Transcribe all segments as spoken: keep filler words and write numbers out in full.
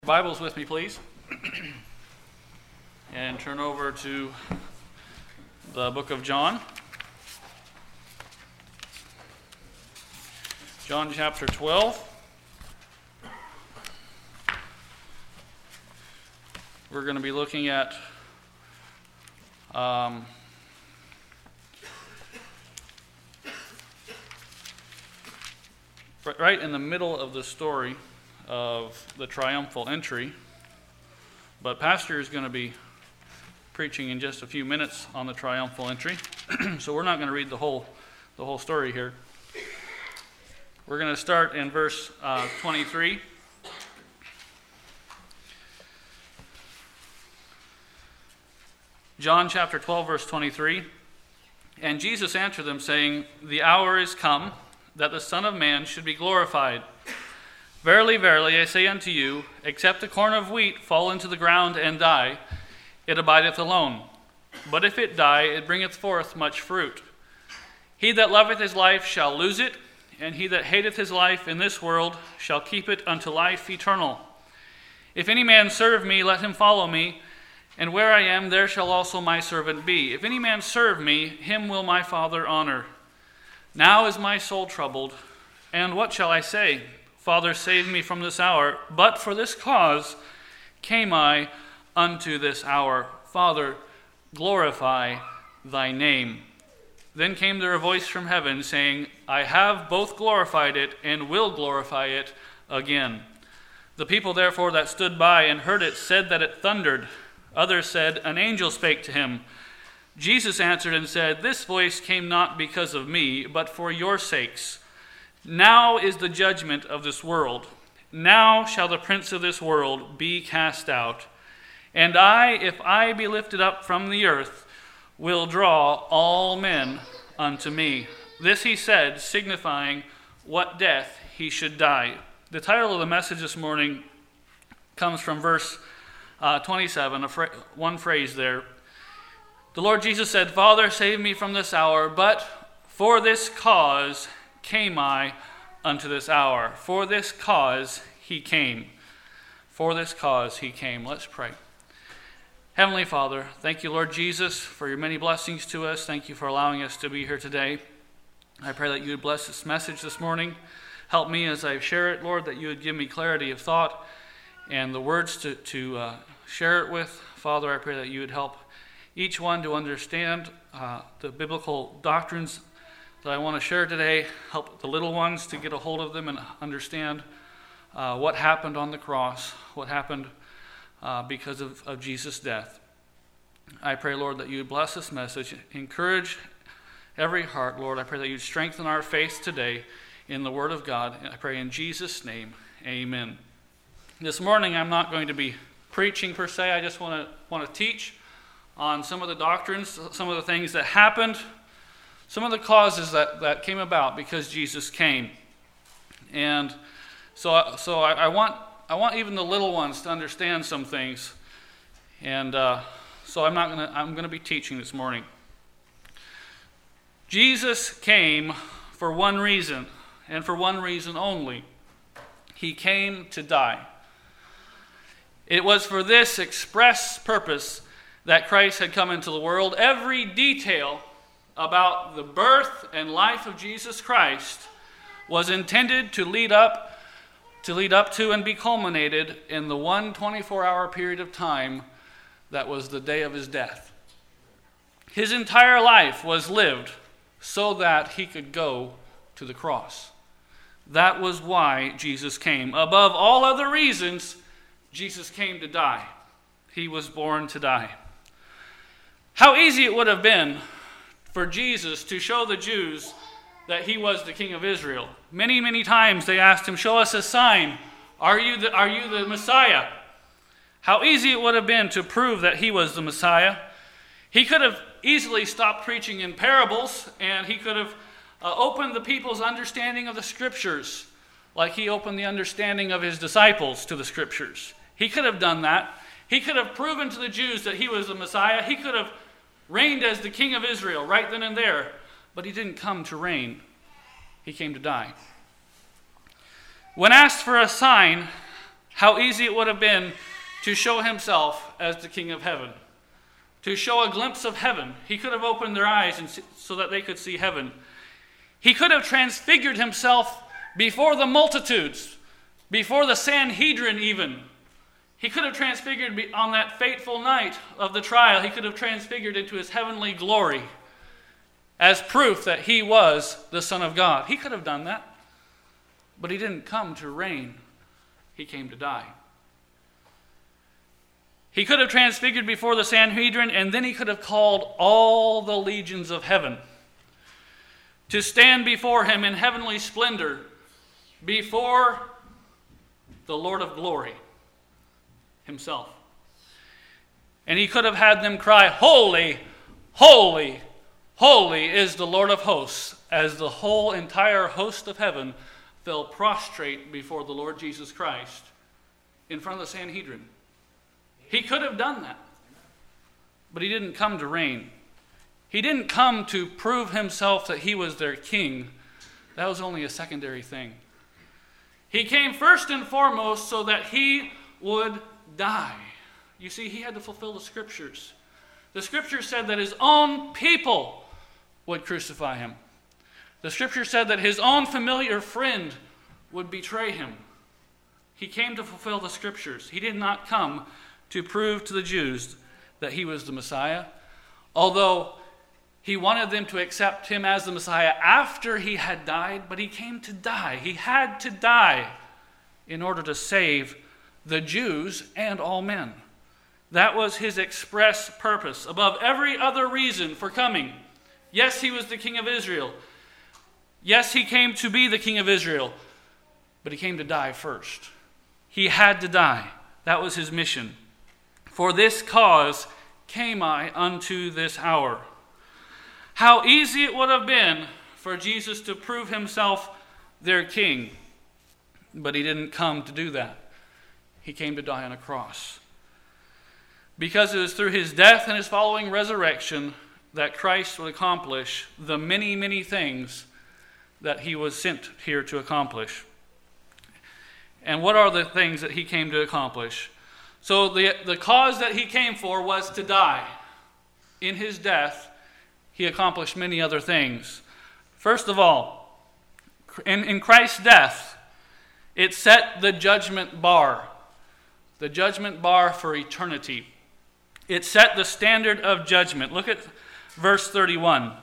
Bibles with me, please, and turn over to the book of John. John chapter twelve. We're going to be looking at um, right in the middle of the story of the triumphal entry, but Pastor is going to be preaching in just a few minutes on the triumphal entry, so we're not going to read the whole the whole story here. We're going to start in verse uh, twenty-three. John chapter twelve, verse twenty-three. And Jesus answered them, saying, "The hour is come, that the Son of Man should be glorified. Verily, verily, I say unto you, except a corn of wheat fall into the ground and die, it abideth alone. But if it die, it bringeth forth much fruit. He that loveth his life shall lose it, and he that hateth his life in this world shall keep it unto life eternal. If any man serve me, let him follow me, and where I am, there shall also my servant be. If any man serve me, him will my Father honor. Now is my soul troubled, and what shall I say? Father, save me from this hour. But for this cause came I unto this hour. Father, glorify thy name." Then came there a voice from heaven, saying, "I have both glorified it, and will glorify it again." The people therefore that stood by and heard it said that it thundered. Others said, "An angel spake to him." Jesus answered and said, "This voice came not because of me, but for your sakes. Now is the judgment of this world. Now shall the prince of this world be cast out. And I, if I be lifted up from the earth, will draw all men unto me." This he said, signifying what death he should die. The title of the message this morning comes from verse uh, twenty-seven, a fra- one phrase there. The Lord Jesus said, "Father, save me from this hour, but for this cause came I unto this hour." For this cause he came. For this cause he came. Let's pray. Heavenly Father, thank you, Lord Jesus, for your many blessings to us. Thank you for allowing us to be here today. I pray that you would bless this message this morning. Help me as I share it, Lord, that you would give me clarity of thought and the words to, to uh, share it with. Father, I pray that you would help each one to understand uh, the biblical doctrines that I want to share today. Help the little ones to get a hold of them and understand uh, what happened on the cross, what happened uh, because of, of Jesus' death. I pray, Lord, that you would bless this message, encourage every heart, Lord. I pray that you would strengthen our faith today in the Word of God. I pray in Jesus' name, amen. This morning I'm not going to be preaching per se. I just want to want to teach on some of the doctrines, some of the things that happened, some of the causes that, that came about because Jesus came. And so so I, I want I want even the little ones to understand some things. And uh, so I'm not gonna I'm gonna be teaching this morning. Jesus came for one reason, and for one reason only. He came to die. It was for this express purpose that Christ had come into the world. Every detail about the birth and life of Jesus Christ was intended to lead up to lead up to and be culminated in the one twenty-four hour period of time that was the day of his death. His entire life was lived so that he could go to the cross. That was why Jesus came. Above all other reasons, Jesus came to die. He was born to die. How easy it would have been for Jesus to show the Jews that he was the King of Israel. Many, many times they asked him, "Show us a sign. Are you the, are you the Messiah?" How easy it would have been to prove that he was the Messiah. He could have easily stopped preaching in parables, and he could have uh, opened the people's understanding of the Scriptures like he opened the understanding of his disciples to the Scriptures. He could have done that. He could have proven to the Jews that he was the Messiah. He could have reigned as the King of Israel right then and there. But he didn't come to reign. He came to die. When asked for a sign, How easy it would have been to show himself as the King of heaven, to show a glimpse of heaven. He could have opened their eyes and see, so that they could see heaven. He could have transfigured himself before the multitudes, before the Sanhedrin even. He could have transfigured on that fateful night of the trial. He could have transfigured into his heavenly glory as proof that he was the Son of God. He could have done that. But he didn't come to reign. He came to die. He could have transfigured before the Sanhedrin, and then he could have called all the legions of heaven to stand before him in heavenly splendor before the Lord of glory himself. And he could have had them cry, "Holy, holy, holy is the Lord of hosts," as the whole entire host of heaven fell prostrate before the Lord Jesus Christ in front of the Sanhedrin. He could have done that, but he didn't come to reign. He didn't come to prove himself that he was their king. That was only a secondary thing. He came first and foremost so that he would die. You see, he had to fulfill the scriptures. The scripture said that his own people would crucify him. The scripture said that his own familiar friend would betray him. He came to fulfill the scriptures. He did not come to prove to the Jews that he was the Messiah, although he wanted them to accept him as the Messiah after he had died, but he came to die. He had to die in order to save the Jews and all men. That was his express purpose, above every other reason for coming. Yes, he was the King of Israel. Yes, he came to be the King of Israel, but he came to die first. He had to die. That was his mission. For this cause came I unto this hour. How easy it would have been for Jesus to prove himself their king, but he didn't come to do that. He came to die on a cross. Because it was through his death and his following resurrection that Christ would accomplish the many, many things that he was sent here to accomplish. And what are the things that he came to accomplish? So the, the cause that he came for was to die. In his death, he accomplished many other things. First of all, in, in Christ's death, it set the judgment bar. The judgment bar for eternity. It set the standard of judgment. Look at verse thirty-one.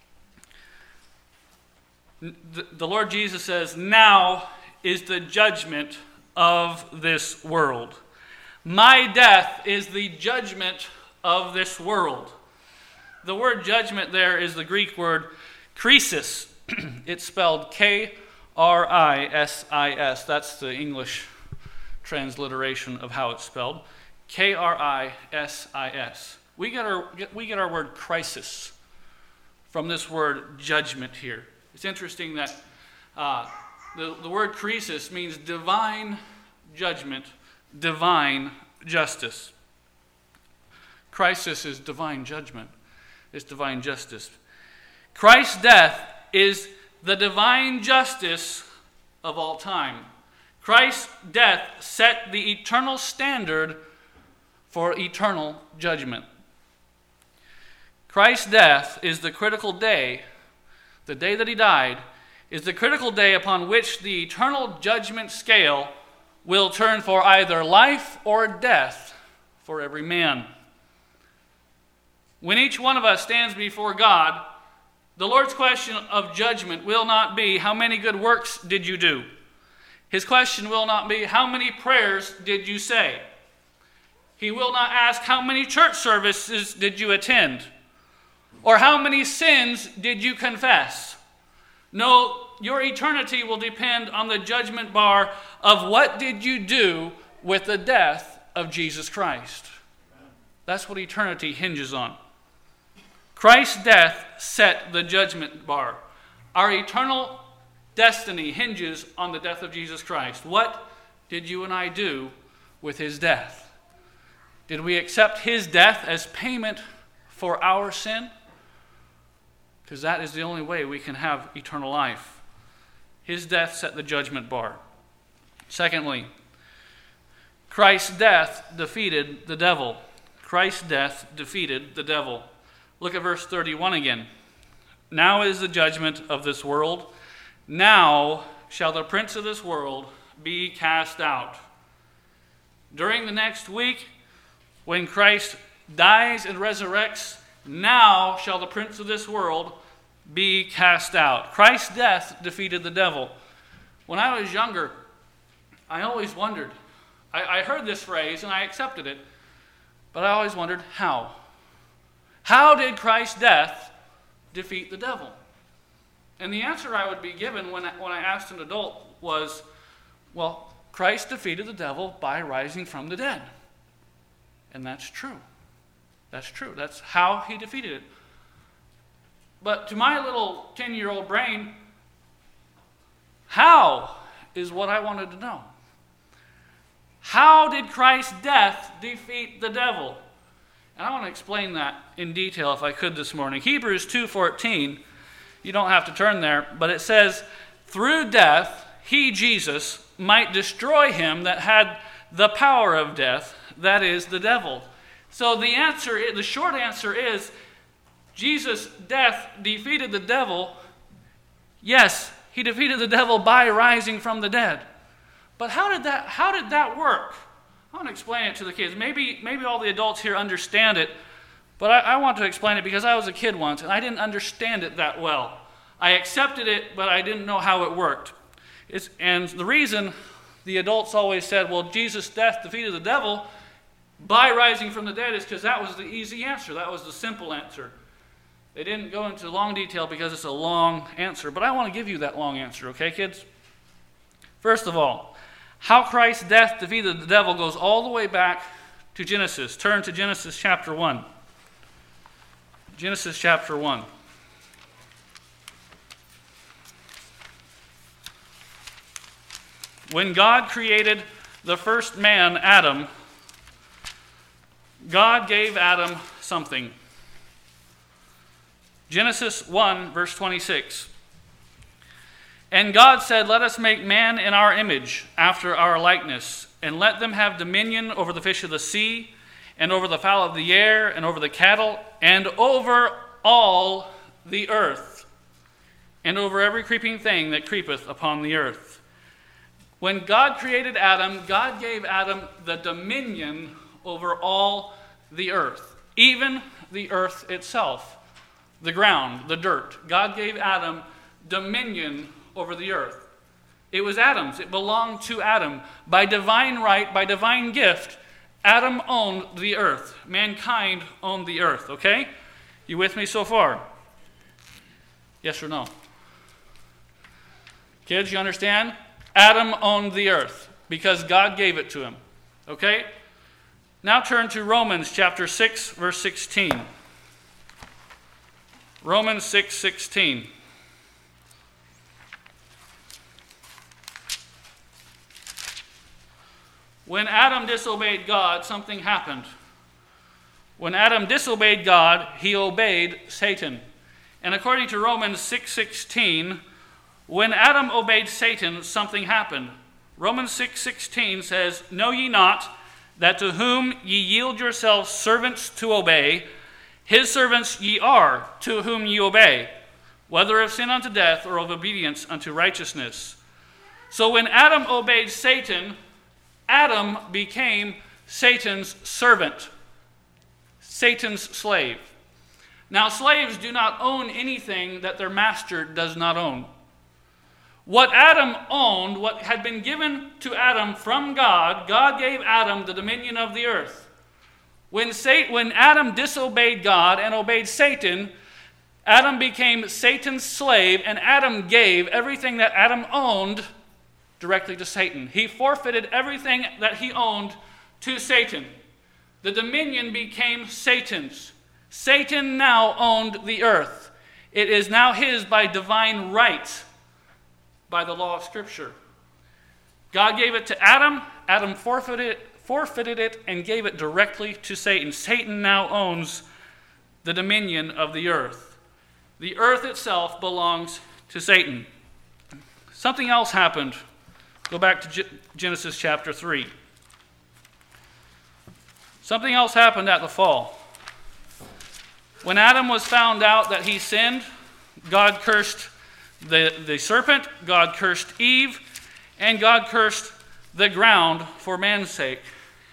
The, the Lord Jesus says, "Now is the judgment of this world." My death is the judgment of this world. The word judgment there is the Greek word krisis. It's spelled K R I S I S. That's the English transliteration of how it's spelled. K R I S I S. We get our we get our word crisis from this word judgment here. It's interesting that uh, the, the word krisis means divine judgment, divine justice. Crisis is divine judgment. It's divine justice. Christ's death is the divine justice of all time. Christ's death set the eternal standard for eternal judgment. Christ's death is the critical day, the day that he died, is the critical day upon which the eternal judgment scale will turn for either life or death for every man. When each one of us stands before God, the Lord's question of judgment will not be, how many good works did you do? His question will not be, how many prayers did you say? He will not ask, how many church services did you attend? Or how many sins did you confess? No, your eternity will depend on the judgment bar of what did you do with the death of Jesus Christ. That's what eternity hinges on. Christ's death set the judgment bar. Our eternal destiny hinges on the death of Jesus Christ. What did you and I do with his death? Did we accept his death as payment for our sin? Because that is the only way we can have eternal life. His death set the judgment bar. Secondly, Christ's death defeated the devil. Christ's death defeated the devil. Look at verse thirty-one again. Now is the judgment of this world. Now shall the prince of this world be cast out. During the next week, when Christ dies and resurrects, now shall the prince of this world be cast out. Christ's death defeated the devil. When I was younger, I always wondered. I, I heard this phrase and I accepted it, but I always wondered how. How did Christ's death defeat the devil? And the answer I would be given when I, when I asked an adult was, well, Christ defeated the devil by rising from the dead. And that's true. That's true. That's how he defeated it. But to my little ten-year-old brain, how is what I wanted to know. How did Christ's death defeat the devil? And I want to explain that in detail if I could this morning. Hebrews two fourteen, you don't have to turn there, but it says, through death, he, Jesus, might destroy him that had the power of death, that is, the devil. So the answer, the short answer is, Jesus' death defeated the devil. Yes, he defeated the devil by rising from the dead. But how did that, how did that work? I want to explain it to the kids. Maybe, maybe all the adults here understand it, but I, I want to explain it because I was a kid once and I didn't understand it that well. I accepted it, but I didn't know how it worked. It's, and the reason the adults always said, well, Jesus' death defeated the devil by rising from the dead is because that was the easy answer. That was the simple answer. They didn't go into long detail because it's a long answer, but I want to give you that long answer, okay, kids? First of all, how Christ's death defeated the devil goes all the way back to Genesis. Turn to Genesis chapter one. Genesis chapter one. When God created the first man, Adam, God gave Adam something. Genesis one, verse twenty-six. And God said, let us make man in our image, after our likeness, and let them have dominion over the fish of the sea, and over the fowl of the air, and over the cattle, and over all the earth, and over every creeping thing that creepeth upon the earth. When God created Adam, God gave Adam the dominion over all the earth, even the earth itself, the ground, the dirt. God gave Adam dominion over the earth. It was Adam's. It belonged to Adam. By divine right, by divine gift, Adam owned the earth. Mankind owned the earth, okay? You with me so far? Yes or no? Kids, you understand? Adam owned the earth because God gave it to him, okay? Now turn to Romans chapter six, verse sixteen. Romans six sixteen. When Adam disobeyed God, something happened. When Adam disobeyed God, he obeyed Satan. And according to Romans six sixteen, when Adam obeyed Satan, something happened. Romans six sixteen says, know ye not that to whom ye yield yourselves servants to obey, his servants ye are, to whom ye obey, whether of sin unto death or of obedience unto righteousness. So when Adam obeyed Satan, Adam became Satan's servant, Satan's slave. Now, slaves do not own anything that their master does not own. What Adam owned, what had been given to Adam from God, God gave Adam the dominion of the earth. When, Satan, when Adam disobeyed God and obeyed Satan, Adam became Satan's slave, and Adam gave everything that Adam owned directly to Satan. He forfeited everything that he owned to Satan. The dominion became Satan's. Satan now owned the earth. It is now his by divine right, by the law of Scripture. God gave it to Adam. Adam forfeited it, forfeited it and gave it directly to Satan. Satan now owns the dominion of the earth. The earth itself belongs to Satan. Something else happened. Go back to Genesis chapter three. Something else happened at the fall. When Adam was found out that he sinned, God cursed the, the serpent, God cursed Eve, and God cursed the ground for man's sake.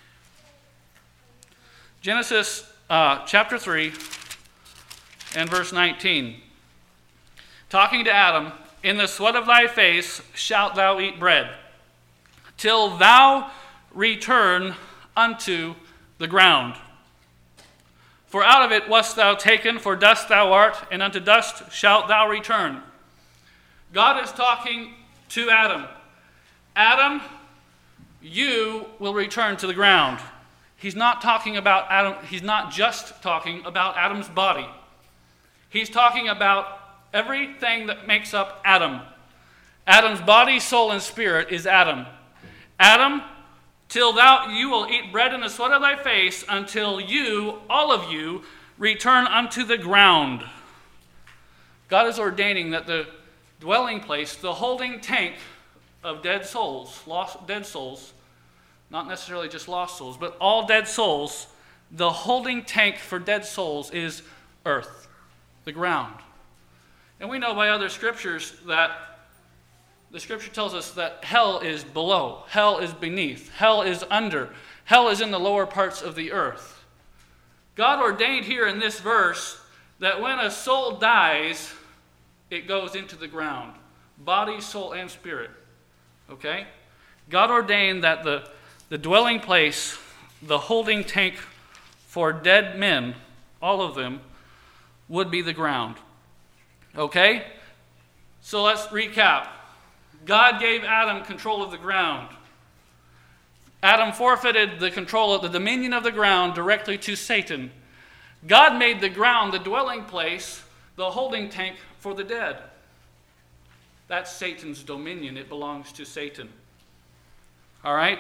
Genesis uh, chapter three and verse nineteen. Talking to Adam, in the sweat of thy face shalt thou eat bread, till thou return unto the ground. For out of it wast thou taken, for dust thou art, and unto dust shalt thou return. God is talking to Adam. Adam, you will return to the ground. He's not talking about Adam, he's not just talking about Adam's body. He's talking about everything that makes up Adam. Adam's body, soul, and spirit is Adam. Adam, till thou you will eat bread in the sweat of thy face, until you, all of you, return unto the ground. God is ordaining that the dwelling place, the holding tank of dead souls, lost dead souls, not necessarily just lost souls, but all dead souls, the holding tank for dead souls is earth, the ground. And we know by other scriptures that the scripture tells us that hell is below, hell is beneath, hell is under, hell is in the lower parts of the earth. God ordained here in this verse that when a soul dies, it goes into the ground, body, soul, and spirit. Okay? God ordained that the, the dwelling place, the holding tank for dead men, all of them, would be the ground. Okay? So let's recap. God gave Adam control of the ground. Adam forfeited the control of the dominion of the ground directly to Satan. God made the ground the dwelling place, the holding tank for the dead. That's Satan's dominion. It belongs to Satan. All right?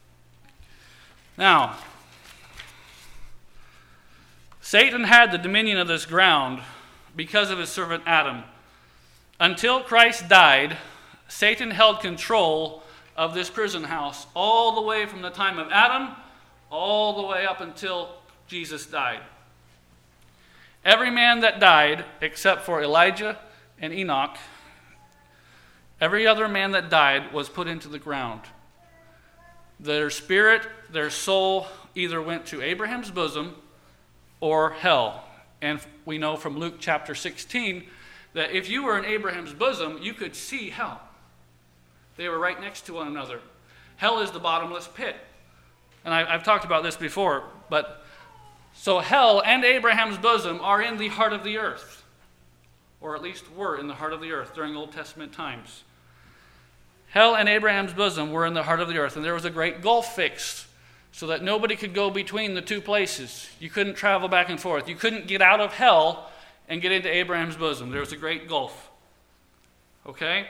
Now, Satan had the dominion of this ground because of his servant Adam. Until Christ died, Satan held control of this prison house all the way from the time of Adam all the way up until Jesus died. Every man that died, except for Elijah and Enoch, every other man that died was put into the ground. Their spirit, their soul, either went to Abraham's bosom or hell. And we know from Luke chapter sixteen that if you were in Abraham's bosom, you could see hell. They were right next to one another. Hell is the bottomless pit. And I, I've talked about this before, but so hell and Abraham's bosom are in the heart of the earth, or at least were in the heart of the earth during Old Testament times. Hell and Abraham's bosom were in the heart of the earth, and there was a great gulf fixed so that nobody could go between the two places. You couldn't travel back and forth. You couldn't get out of hell and get into Abraham's bosom. There was a great gulf. Okay?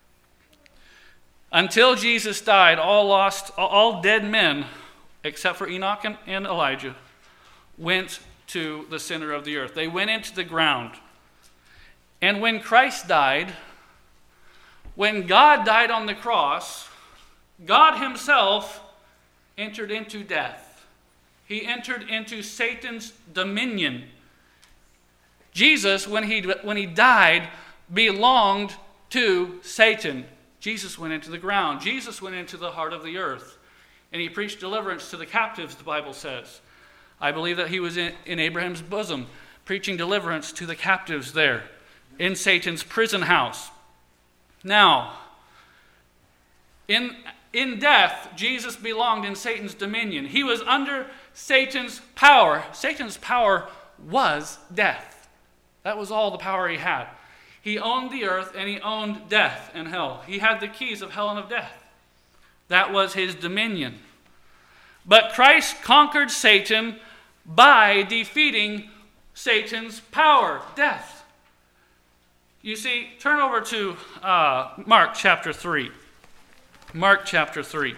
Until Jesus died, all lost, all dead men, except for Enoch and, and Elijah, went to the center of the earth. They went into the ground. And when Christ died, when God died on the cross, God himself entered into death. He entered into Satan's dominion. Jesus, when he, when he died, belonged to Satan. Jesus went into the ground. Jesus went into the heart of the earth. And he preached deliverance to the captives, the Bible says. I believe that he was in, in Abraham's bosom, preaching deliverance to the captives there, in Satan's prison house. Now, in, in death, Jesus belonged in Satan's dominion. He was under Satan's power. Satan's power was death. That was all the power he had. He owned the earth and he owned death and hell. He had the keys of hell and of death. That was his dominion. But Christ conquered Satan by defeating Satan's power, death. You see, turn over to uh, Mark chapter three. Mark chapter three.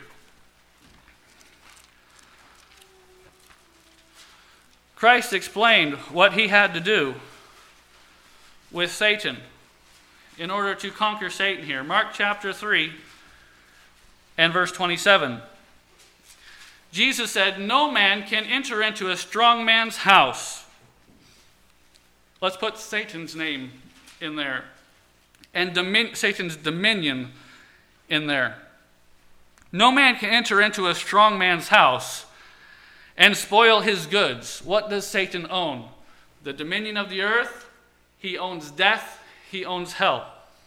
Christ explained what he had to do with Satan in order to conquer Satan here. Mark chapter three and verse twenty-seven. Jesus said, no man can enter into a strong man's house. Let's put Satan's name in there. And domin- Satan's dominion in there. No man can enter into a strong man's house and spoil his goods. What does Satan own? The dominion of the earth. He owns death. He owns hell.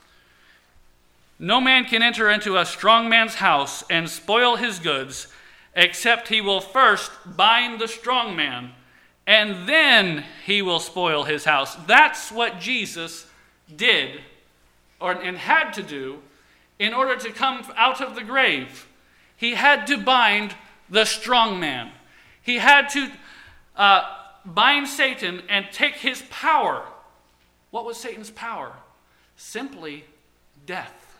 No man can enter into a strong man's house and spoil his goods, except he will first bind the strong man, and then he will spoil his house. That's what Jesus did, or and had to do, in order to come out of the grave. He had to bind the strong man. He had to uh, bind Satan and take his power. What was Satan's power? Simply death.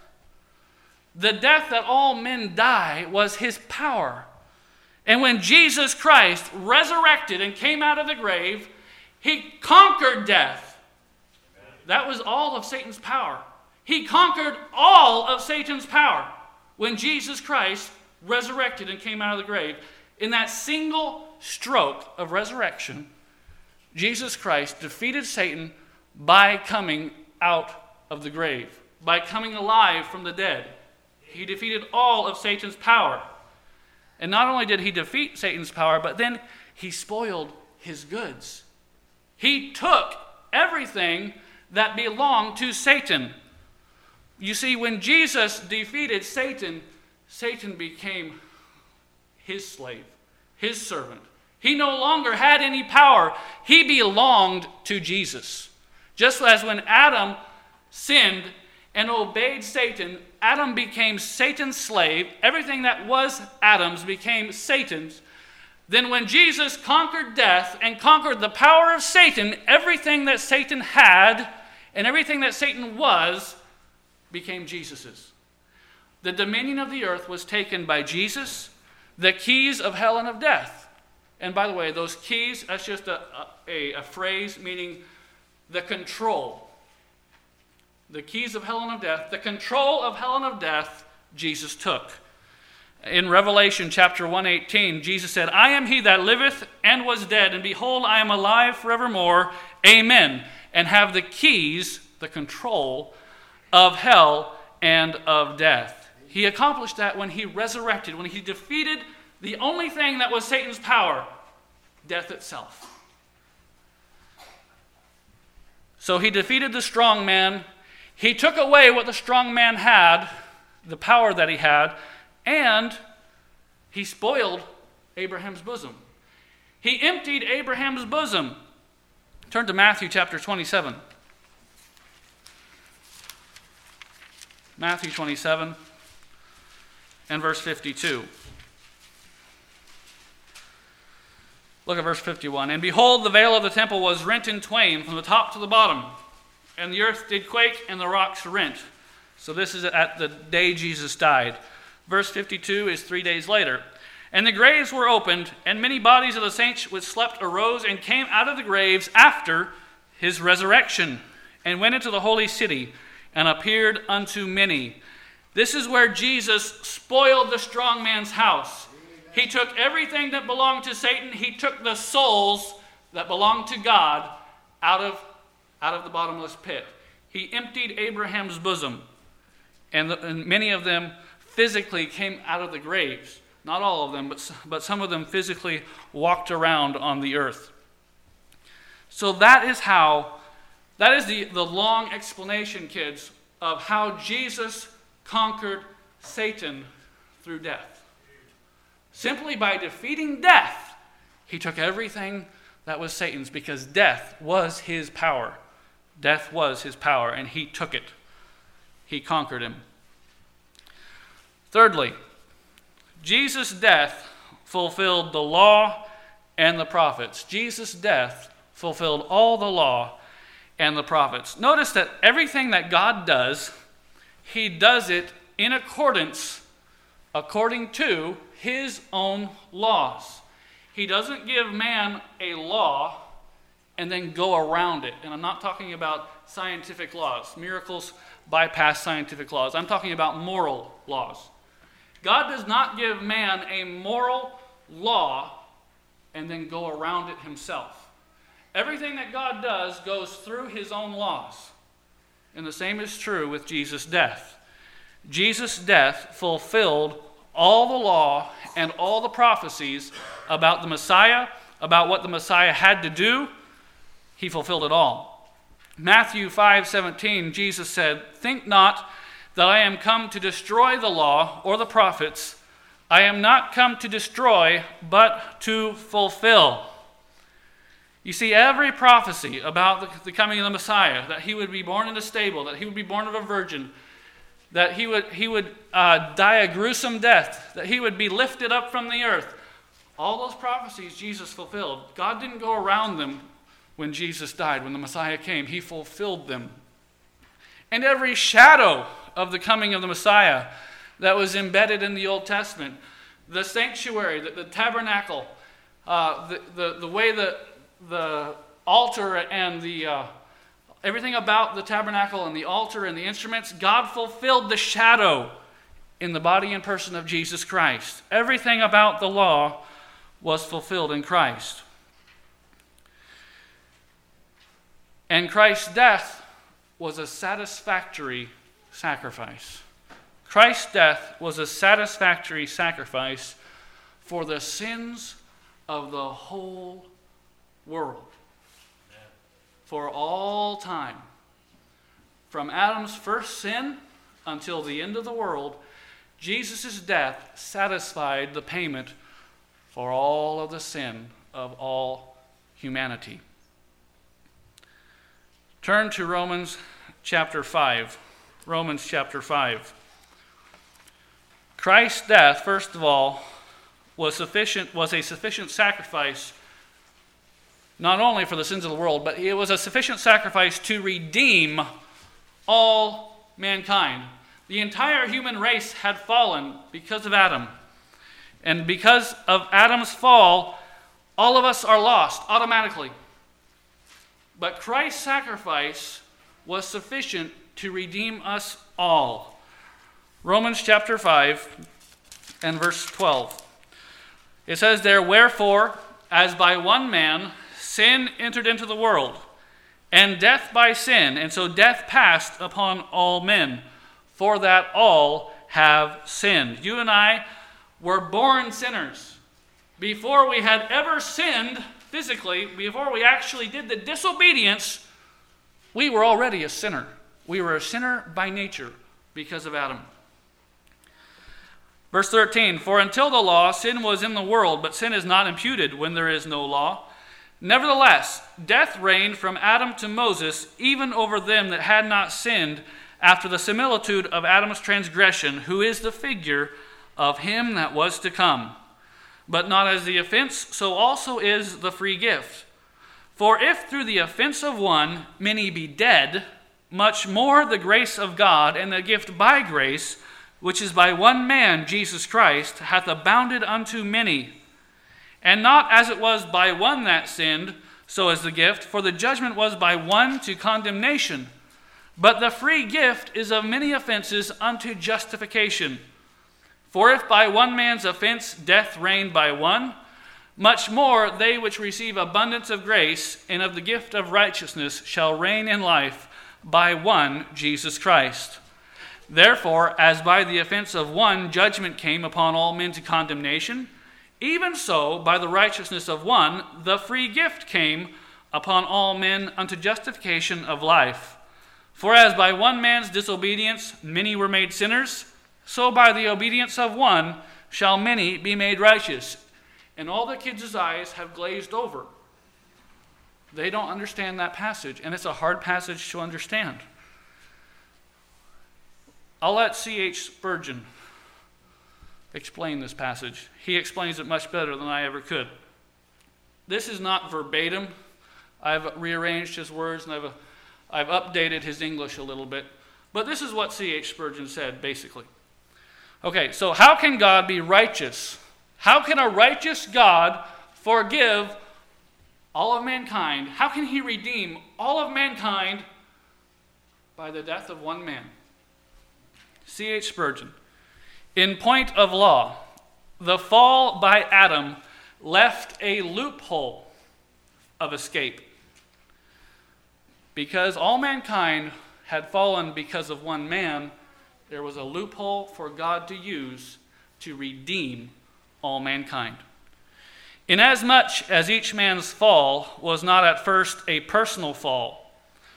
The death that all men die was his power. And when Jesus Christ resurrected and came out of the grave, he conquered death. That was all of Satan's power. He conquered all of Satan's power when Jesus Christ resurrected and came out of the grave. In that single stroke of resurrection, Jesus Christ defeated Satan by coming out of the grave, by coming alive from the dead. He defeated all of Satan's power. And not only did he defeat Satan's power, but then he spoiled his goods. He took everything that belonged to Satan. You see, when Jesus defeated Satan, Satan became his slave, his servant. He no longer had any power. He belonged to Jesus. Just as when Adam sinned and obeyed Satan, Adam became Satan's slave. Everything that was Adam's became Satan's. Then when Jesus conquered death and conquered the power of Satan, everything that Satan had and everything that Satan was became Jesus's. The dominion of the earth was taken by Jesus, the keys of hell and of death. And by the way, those keys, that's just a, a, a phrase meaning the control. The keys of hell and of death, the control of hell and of death, Jesus took. In Revelation chapter one eighteen, Jesus said, I am he that liveth and was dead, and behold, I am alive forevermore. Amen. And have the keys, the control of hell and of death. He accomplished that when he resurrected, when he defeated the only thing that was Satan's power, death itself. So he defeated the strong man. He took away what the strong man had, the power that he had, and he spoiled Abraham's bosom. He emptied Abraham's bosom. Turn to Matthew chapter twenty-seven. Matthew twenty-seven and verse fifty-two. Look at verse fifty-one. And behold, the veil of the temple was rent in twain from the top to the bottom, and the earth did quake, and the rocks rent. So this is at the day Jesus died. Verse fifty-two is three days later. And the graves were opened, and many bodies of the saints which slept arose and came out of the graves after his resurrection, and went into the holy city, and appeared unto many. This is where Jesus spoiled the strong man's house. He took everything that belonged to Satan. He took the souls that belonged to God out of, out of the bottomless pit. He emptied Abraham's bosom, and, the, and many of them physically came out of the graves. Not all of them, but, but some of them physically walked around on the earth. So that is how, that is the, the long explanation, kids, of how Jesus conquered Satan through death. Simply by defeating death, he took everything that was Satan's, because death was his power. Death was his power, and he took it. He conquered him. Thirdly, Jesus' death fulfilled the law and the prophets. Jesus' death fulfilled all the law and the prophets. Notice that everything that God does, he does it in accordance, according to his own laws. He doesn't give man a law and then go around it. And I'm not talking about scientific laws. Miracles bypass scientific laws. I'm talking about moral laws. God does not give man a moral law and then go around it himself. Everything that God does goes through his own laws. And the same is true with Jesus' death. Jesus' death fulfilled all the law and all the prophecies about the Messiah, about what the Messiah had to do. He fulfilled it all. Matthew five seventeen, Jesus said, "Think not that I am come to destroy the law or the prophets. I am not come to destroy, but to fulfill." You see, every prophecy about the, the coming of the Messiah, that he would be born in a stable, that he would be born of a virgin, that he would, he would uh, die a gruesome death, that he would be lifted up from the earth, all those prophecies Jesus fulfilled. God didn't go around them when Jesus died, when the Messiah came. He fulfilled them. And every shadow of the coming of the Messiah that was embedded in the Old Testament, the sanctuary, the, the tabernacle, uh, the, the, the way the, the altar and the uh, everything about the tabernacle and the altar and the instruments, God fulfilled the shadow in the body and person of Jesus Christ. Everything about the law was fulfilled in Christ. And Christ's death was a satisfactory sacrifice. Christ's death was a satisfactory sacrifice for the sins of the whole world. For all time. From Adam's first sin until the end of the world, Jesus' death satisfied the payment for all of the sin of all humanity. Turn to Romans chapter five. Romans chapter five. Christ's death, first of all, was sufficient, was a sufficient sacrifice not only for the sins of the world, but it was a sufficient sacrifice to redeem all mankind. The entire human race had fallen because of Adam. And because of Adam's fall, all of us are lost automatically. But Christ's sacrifice was sufficient to redeem us all. Romans chapter five and verse twelve. It says there, "Wherefore, as by one man sin entered into the world, and death by sin, and so death passed upon all men, for that all have sinned." You and I were born sinners. Before we had ever sinned physically, before we actually did the disobedience, we were already a sinner. We were a sinner by nature because of Adam. Verse thirteen, "For until the law, sin was in the world, but sin is not imputed when there is no law. Nevertheless, death reigned from Adam to Moses, even over them that had not sinned, after the similitude of Adam's transgression, who is the figure of him that was to come. But not as the offense, so also is the free gift. For if through the offense of one many be dead, much more the grace of God and the gift by grace, which is by one man, Jesus Christ, hath abounded unto many. And not as it was by one that sinned, so is the gift, for the judgment was by one to condemnation. But the free gift is of many offenses unto justification. For if by one man's offense death reigned by one, much more they which receive abundance of grace and of the gift of righteousness shall reign in life by one, Jesus Christ. Therefore, as by the offense of one judgment came upon all men to condemnation, even so by the righteousness of one the free gift came upon all men unto justification of life. For as by one man's disobedience many were made sinners, so by the obedience of one shall many be made righteous." And all the kids' eyes have glazed over. They don't understand that passage, and it's a hard passage to understand. I'll let C H Spurgeon explain this passage. He explains it much better than I ever could. This is not verbatim. I've rearranged his words, and I've, I've updated his English a little bit. But this is what C H Spurgeon said, basically. Okay, so how can God be righteous? How can a righteous God forgive all of mankind? How can he redeem all of mankind by the death of one man? C H Spurgeon. "In point of law, the fall by Adam left a loophole of escape. Because all mankind had fallen because of one man, there was a loophole for God to use to redeem all mankind. Inasmuch as each man's fall was not at first a personal fall,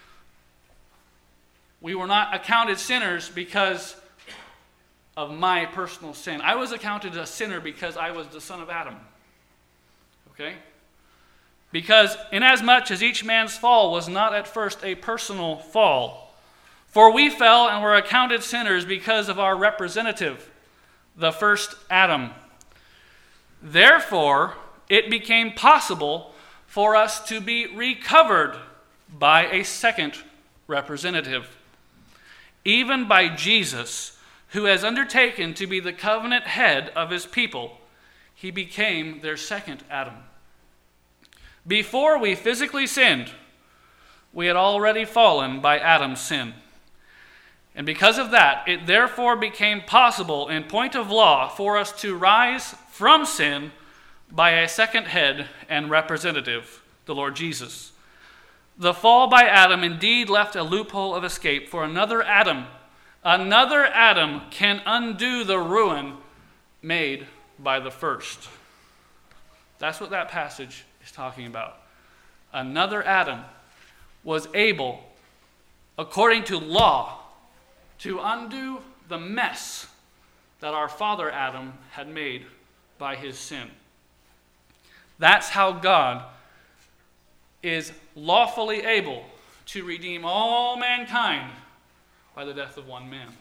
we were not accounted sinners because of my personal sin. I was accounted a sinner because I was the son of Adam. Okay? Because inasmuch as each man's fall was not at first a personal fall, for we fell and were accounted sinners because of our representative, the first Adam. Therefore, it became possible for us to be recovered by a second representative, even by Jesus, who has undertaken to be the covenant head of his people. He became their second Adam. Before we physically sinned, we had already fallen by Adam's sin. And because of that, it therefore became possible in point of law for us to rise from sin by a second head and representative, the Lord Jesus. The fall by Adam indeed left a loophole of escape for another Adam. Another Adam can undo the ruin made by the first. That's what that passage is talking about. Another Adam was able, according to law, to undo the mess that our father Adam had made by his sin. That's how God is lawfully able to redeem all mankind by the death of one man.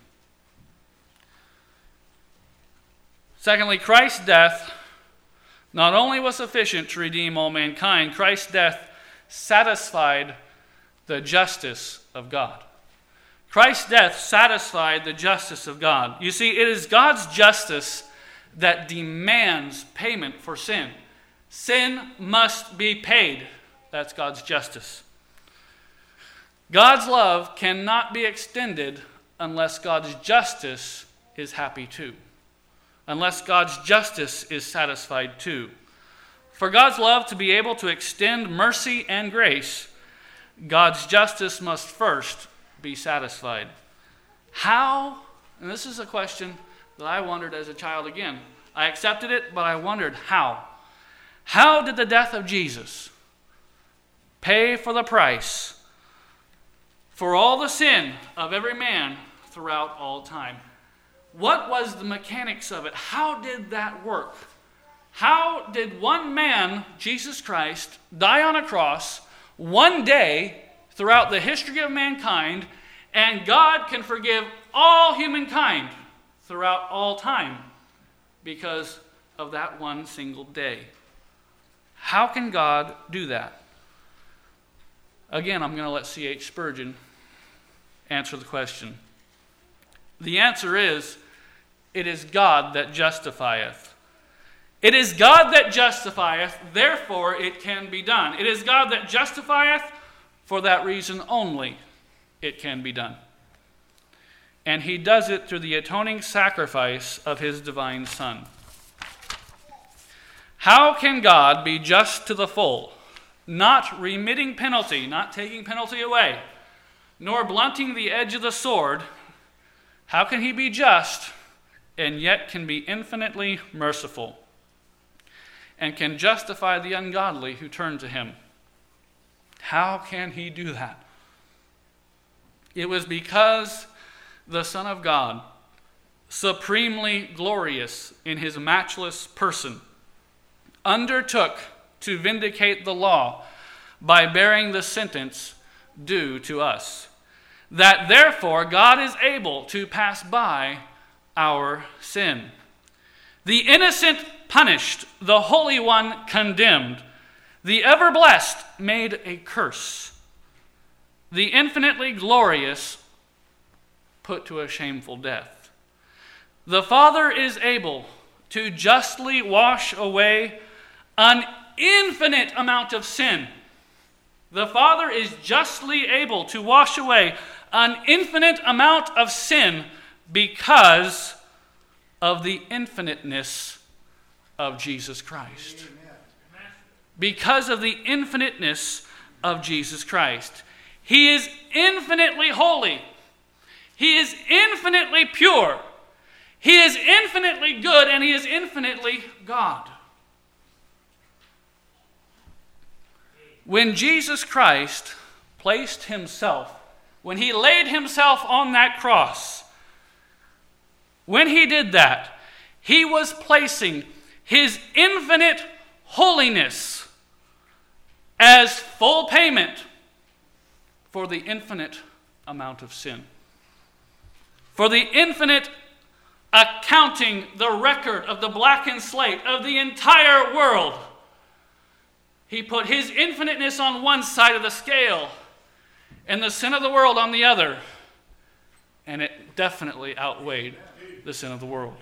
Secondly, Christ's death not only was sufficient to redeem all mankind, Christ's death satisfied the justice of God. Christ's death satisfied the justice of God. You see, it is God's justice that demands payment for sin. Sin must be paid. That's God's justice. God's love cannot be extended unless God's justice is happy too. Unless God's justice is satisfied too. For God's love to be able to extend mercy and grace, God's justice must first be satisfied. How? And this is a question that I wondered as a child again. I accepted it, but I wondered how. How did the death of Jesus pay for the price for all the sin of every man throughout all time? What was the mechanics of it? How did that work? How did one man, Jesus Christ, die on a cross one day throughout the history of mankind, and God can forgive all humankind throughout all time because of that one single day? How can God do that? Again, I'm going to let C H Spurgeon answer the question. The answer is, it is God that justifieth. It is God that justifieth, therefore it can be done. It is God that justifieth, for that reason only it can be done. And he does it through the atoning sacrifice of his divine Son. How can God be just to the full, not remitting penalty, not taking penalty away, nor blunting the edge of the sword? How can he be just and yet can be infinitely merciful and can justify the ungodly who turn to him? How can he do that? It was because the Son of God, supremely glorious in his matchless person, undertook to vindicate the law by bearing the sentence due to us, that therefore God is able to pass by our sin. The innocent punished, the Holy One condemned, the ever-blessed made a curse, the infinitely glorious put to a shameful death. The Father is able to justly wash away an infinite amount of sin. The Father is justly able to wash away an infinite amount of sin because of the infiniteness of Jesus Christ. Because of the infiniteness of Jesus Christ. He is infinitely holy. He is infinitely pure. He is infinitely good, and he is infinitely God. When Jesus Christ placed himself, when he laid himself on that cross, when he did that, he was placing his infinite holiness as full payment for the infinite amount of sin. For the infinite accounting, the record of the blackened slate of the entire world. He put his infiniteness on one side of the scale and the sin of the world on the other. And it definitely outweighed the sin of the world.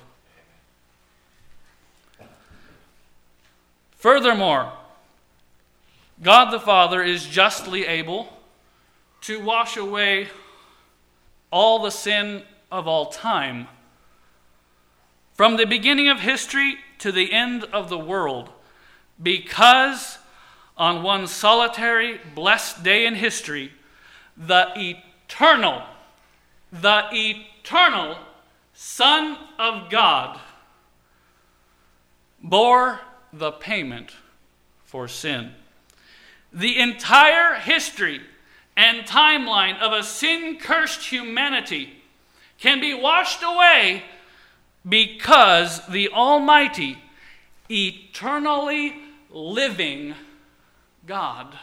Furthermore, God the Father is justly able to wash away all the sin of all time, from the beginning of history to the end of the world, because on one solitary, blessed day in history, the eternal, the eternal Son of God bore the payment for sin. The entire history and timeline of a sin-cursed humanity can be washed away because the Almighty, eternally living God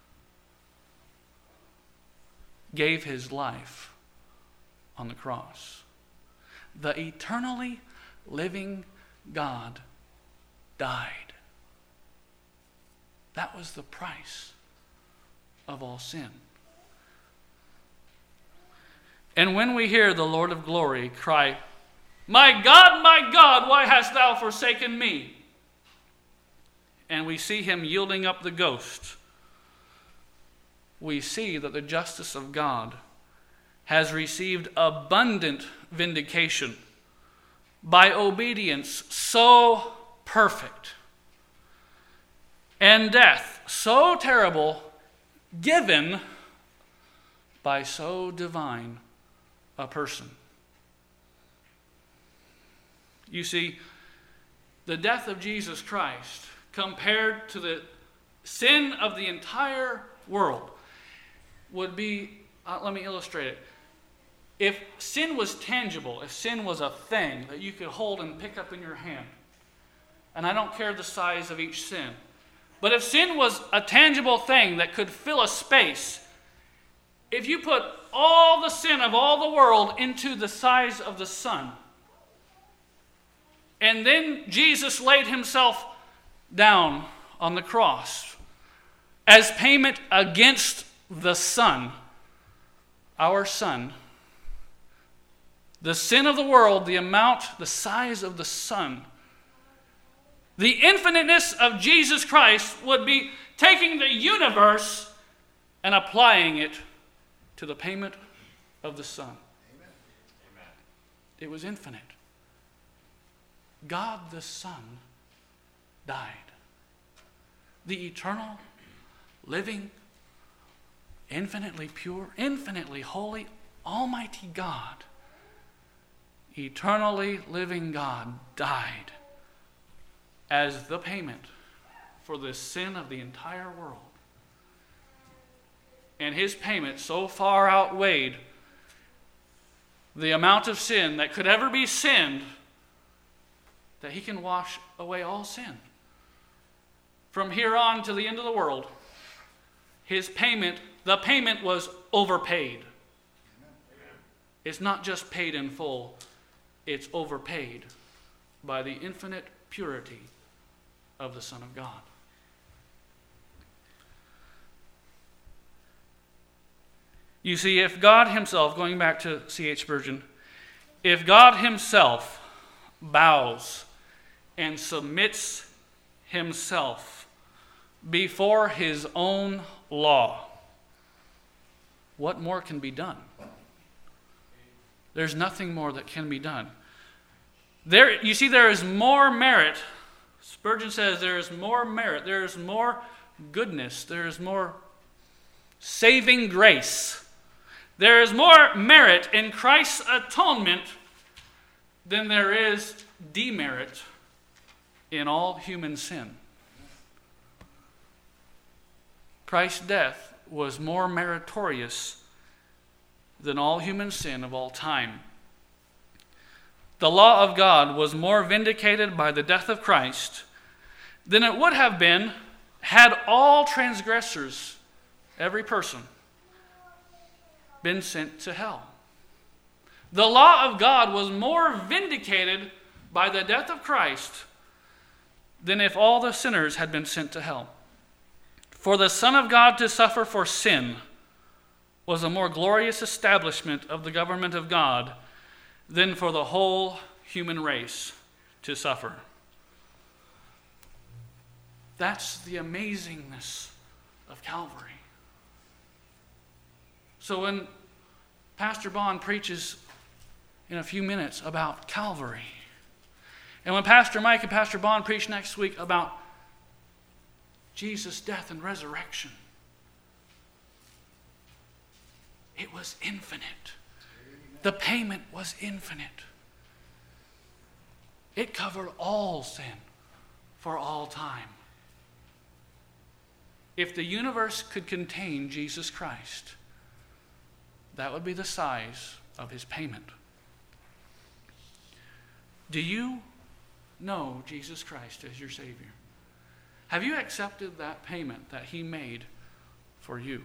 gave his life on the cross. The eternally living God died. That was the price of all sin. And when we hear the Lord of glory cry, "My God, my God, why hast thou forsaken me?" and we see him yielding up the ghost, we see that the justice of God has received abundant vindication by obedience so perfect and death so terrible given by so divine a person. You see, the death of Jesus Christ compared to the sin of the entire world would be, uh, let me illustrate it. If sin was tangible, if sin was a thing that you could hold and pick up in your hand, and I don't care the size of each sin, but if sin was a tangible thing that could fill a space, if you put all the sin of all the world into the size of the sun, and then Jesus laid himself down on the cross as payment against the sun, our sun, the sin of the world, the amount, the size of the sun, the infiniteness of Jesus Christ would be taking the universe and applying it to the payment of the sun. Amen. It was infinite. God the Son died. The eternal, living, infinitely pure, infinitely holy, almighty God, eternally living God, died as the payment for the sin of the entire world. And his payment so far outweighed the amount of sin that could ever be sinned that he can wash away all sin. From here on to the end of the world, his payment, the payment was overpaid. It's not just paid in full, it's overpaid by the infinite purity of the Son of God. You see, if God himself, going back to C H Spurgeon, if God himself bows and submits himself before his own law, what more can be done? There's nothing more that can be done. There, you see, there is more merit Spurgeon says there is more merit, there is more goodness, there is more saving grace. There is more merit in Christ's atonement than there is demerit in all human sin. Christ's death was more meritorious than all human sin of all time. The law of God was more vindicated by the death of Christ than it would have been had all transgressors, every person, been sent to hell. The law of God was more vindicated by the death of Christ than if all the sinners had been sent to hell. For the Son of God to suffer for sin was a more glorious establishment of the government of God than for the whole human race to suffer. That's the amazingness of Calvary. So when Pastor Bond preaches in a few minutes about Calvary, and when Pastor Mike and Pastor Bond preach next week about Jesus' death and resurrection, it was infinite. The payment was infinite. It covered all sin for all time. If the universe could contain Jesus Christ, that would be the size of his payment. Do you know Jesus Christ as your Savior? Have you accepted that payment that he made for you?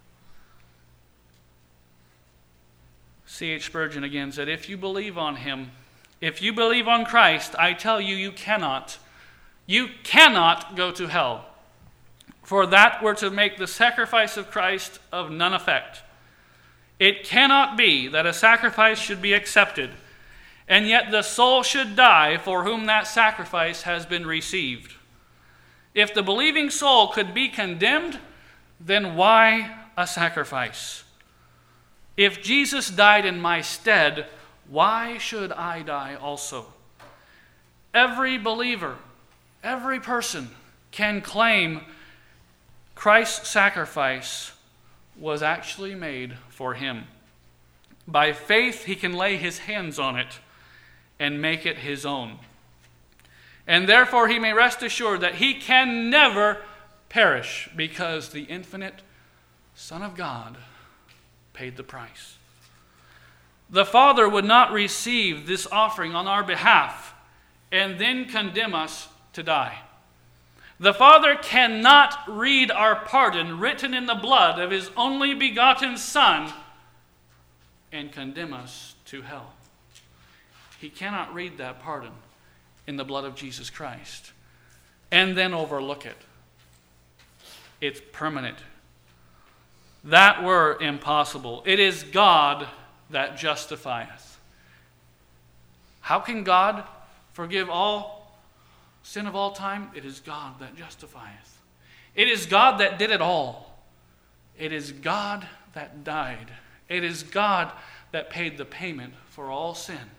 C H Spurgeon again said, if you believe on him, if you believe on Christ, I tell you, you cannot, you cannot go to hell. For that were to make the sacrifice of Christ of none effect. It cannot be that a sacrifice should be accepted, and yet the soul should die for whom that sacrifice has been received. If the believing soul could be condemned, then why a sacrifice? If Jesus died in my stead, why should I die also? Every believer, every person can claim Christ's sacrifice was actually made for him. By faith, he can lay his hands on it and make it his own. And therefore, he may rest assured that he can never perish because the infinite Son of God paid the price. The Father would not receive this offering on our behalf and then condemn us to die. The Father cannot read our pardon written in the blood of his only begotten Son and condemn us to hell. He cannot read that pardon in the blood of Jesus Christ and then overlook it. It's permanent. That were impossible. It is God that justifieth. How can God forgive all sin of all time? It is God that justifieth. It is God that did it all. It is God that died. It is God that paid the payment for all sin.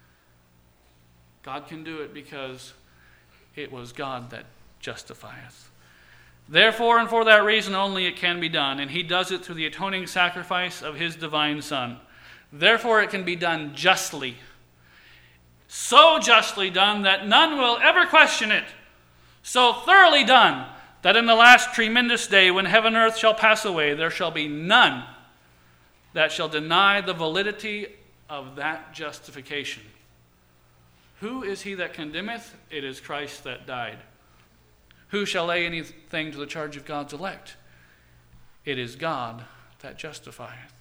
God can do it because it was God that justifieth. Therefore, and for that reason only, it can be done, and he does it through the atoning sacrifice of his divine Son. Therefore, it can be done justly. So justly done that none will ever question it. So thoroughly done that in the last tremendous day, when heaven and earth shall pass away, there shall be none that shall deny the validity of that justification. Who is he that condemneth? It is Christ that died. Who shall lay anything to the charge of God's elect? It is God that justifieth.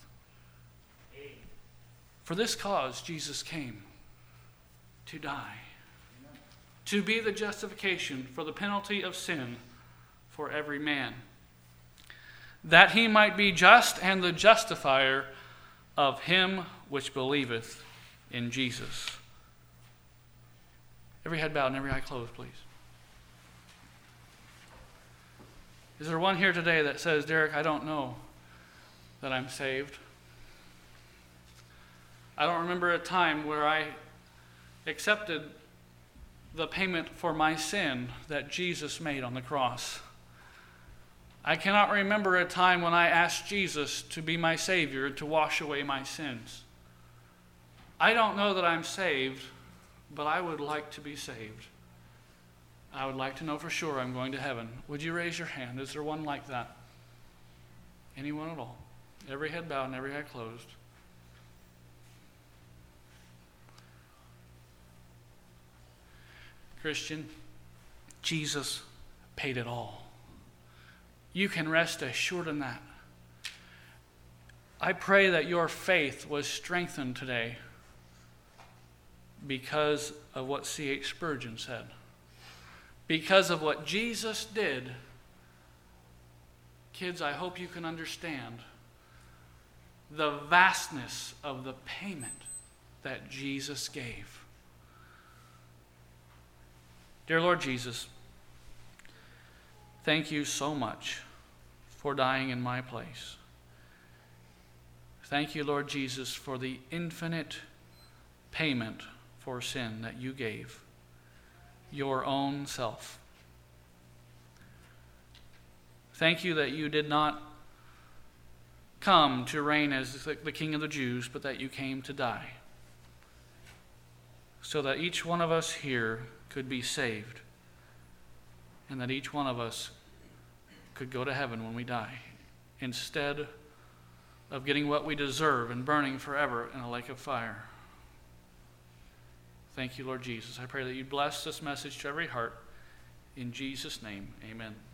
For this cause Jesus came, to die, to be the justification for the penalty of sin for every man, that he might be just and the justifier of him which believeth in Jesus. Every head bowed and every eye closed, please. Is there one here today that says, Derek, I don't know that I'm saved? I don't remember a time where I accepted the payment for my sin that Jesus made on the cross. I cannot remember a time when I asked Jesus to be my Savior and to wash away my sins. I don't know that I'm saved, but I would like to be saved. I would like to know for sure I'm going to heaven. Would you raise your hand? Is there one like that? Anyone at all? Every head bowed and every head closed. Christian, Jesus paid it all. You can rest assured in that. I pray that your faith was strengthened today because of what C H Spurgeon said. Because of what Jesus did. Kids, I hope you can understand the vastness of the payment that Jesus gave. Dear Lord Jesus, thank you so much for dying in my place. Thank you, Lord Jesus, for the infinite payment for sin that you gave, your own self. Thank you that you did not come to reign as the King of the Jews, but that you came to die, so that each one of us here could be saved, and that each one of us could go to heaven when we die, instead of getting what we deserve and burning forever in a lake of fire. Thank you, Lord Jesus. I pray that you bless this message to every heart. In Jesus' name, amen.